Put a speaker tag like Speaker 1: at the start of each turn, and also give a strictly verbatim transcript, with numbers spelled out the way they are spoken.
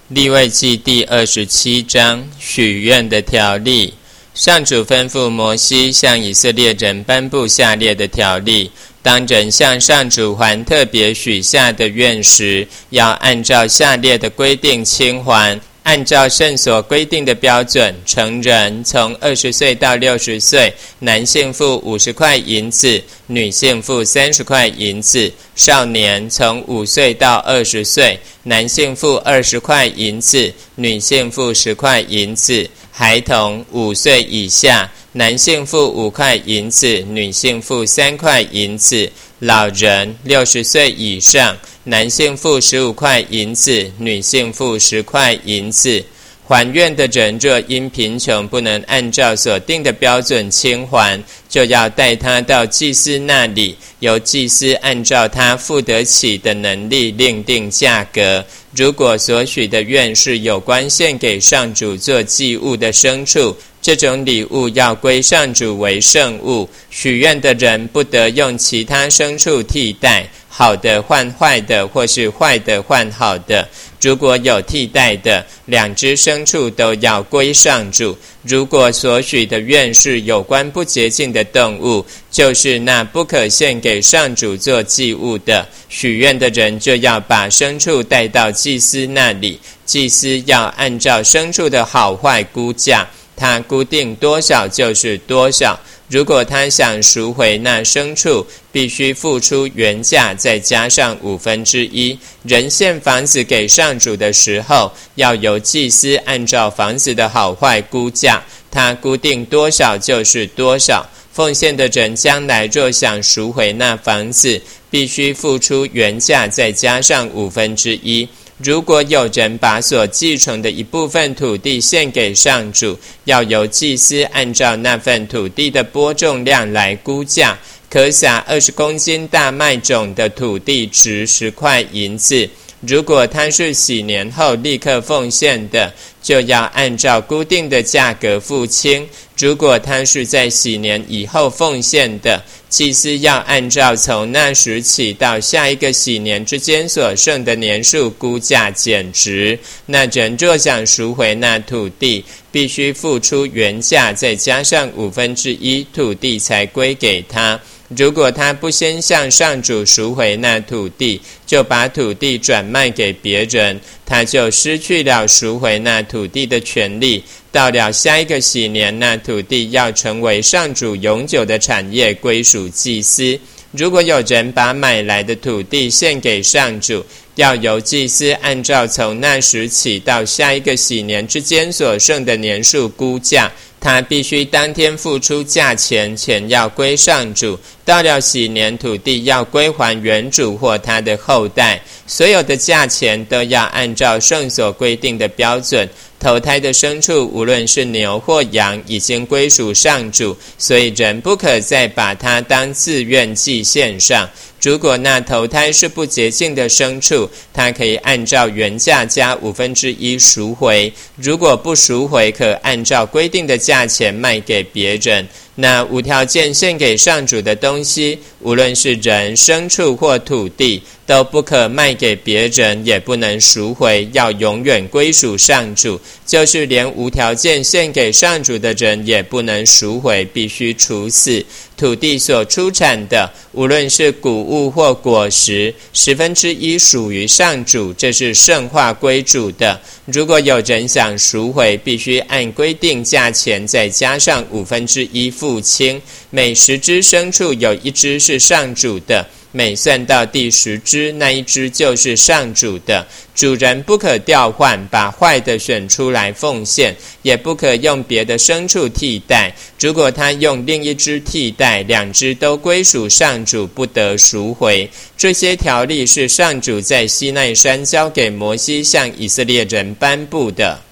Speaker 1: 利未记第二十七章许愿的条例。上主吩咐摩西向以色列人颁布下列的条例：当人向上主还特别许下的愿时，要按照下列的规定清还。按照圣所规定的标准，成人从二十岁到六十岁，男性付五十块银子，女性付三十块银子；少年从五岁到二十岁，男性付二十块银子，女性付十块银子；孩童五岁以下，男性付五块银子，女性付三块银子；老人六十岁以上，男性付十五块银子，女性付十块银子。还愿的人若因贫穷不能按照所定的标准清还，就要带他到祭司那里，由祭司按照他付得起的能力另定价格。如果所许的愿是有关献给上主做祭物的牲畜，这种礼物要归上主为圣物。许愿的人不得用其他牲畜替代，好的换坏的，或是坏的换好的。如果有替代的，两只牲畜都要归上主。如果所许的愿是有关不洁净的动物，就是那不可献给上主做祭物的，许愿的人就要把牲畜带到祭司那里，祭司要按照牲畜的好坏估价，他估定多少就是多少。如果他想赎回那牲畜，必须付出原价再加上五分之一。人献房子给上主的时候，要由祭司按照房子的好坏估价，他估定多少就是多少。奉献的人将来若想赎回那房子，必须付出原价再加上五分之一。如果有人把所继承的一部分土地献给上主，要由祭司按照那份土地的播种量来估价。可撒二十公斤大麦种的土地值十块银子。如果他是洗年后立刻奉献的，就要按照固定的价格付清。如果他是在洗年以后奉献的，祭司要按照从那时起到下一个洗年之间所剩的年数估价减值。那人若想赎回那土地，必须付出原价再加上五分之一，土地才归给他。如果他不先向上主赎回那土地，就把土地转卖给别人，他就失去了赎回那土地的权利。到了下一个禧年，那土地要成为上主永久的产业，归属祭司。如果有人把买来的土地献给上主，要由祭司按照从那时起到下一个禧年之间所剩的年数估价，他必须当天付出价钱，钱要归上主。到了禧年，土地要归还原主或他的后代。所有的价钱都要按照圣所规定的标准。头胎的牲畜无论是牛或羊，已经归属上主，所以人不可再把它当自愿祭献上。如果那头胎是不洁净的牲畜，他可以按照原价加五分之一赎回。如果不赎回，可按照规定的价钱卖给别人。那无条件献给上主的东西，无论是人、牲畜或土地，都不可卖给别人，也不能赎回，要永远归属上主。就是连无条件献给上主的人也不能赎回，必须处死。土地所出产的，无论是谷物或果实，十分之一属于上主，这是圣化归主的。如果有人想赎回，必须按规定价钱再加上五分之一付清。每十只牲畜有一只是上主的，每算到第十只，那一只就是上主的。主人不可调换，把坏的选出来奉献，也不可用别的牲畜替代。如果他用另一只替代，两只都归属上主，不得赎回。这些条例是上主在西奈山交给摩西向以色列人颁布的。